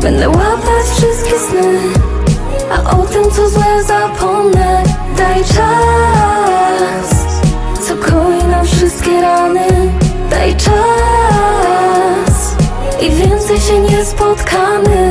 Będę łapać wszystkie sny, a o tym co złe zapomnę. Daj czas, co koi nam wszystkie rany. Daj czas i więcej się nie spotkamy.